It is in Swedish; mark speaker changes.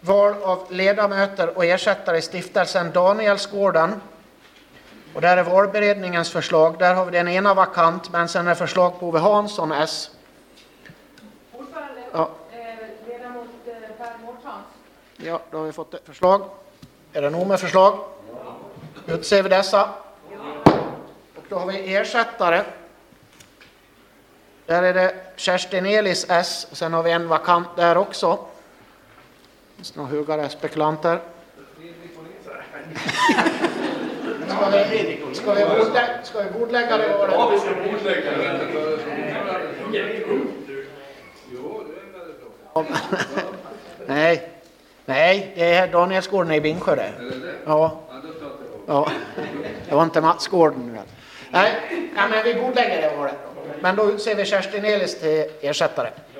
Speaker 1: val av ledamöter och ersättare i stiftelsen Danielsgården. Och där är valberedningens förslag. Där har vi den ena vakant, men sen är förslag på Ove Hansson, S.
Speaker 2: Ordförande,
Speaker 1: Ja.
Speaker 2: Ledamot Per Mårtans.
Speaker 1: Ja, då har vi fått ett förslag. Är det nog med förslag? Utser vi dessa. Och då har vi ersättare. Där är det Kerstin Elis, S. Och sen har vi en vakant där också. Det finns några hugare spekulanter. Ska vi bordlägga det?
Speaker 3: Ja, vi ska bordlägga det.
Speaker 1: Nej, det är Danielsgården i Bingsjö det. Ja. Ja. Det var inte Matsgården. Nej, men vi bordlägger det. Men då utser vi Kerstin Elis till ersättare.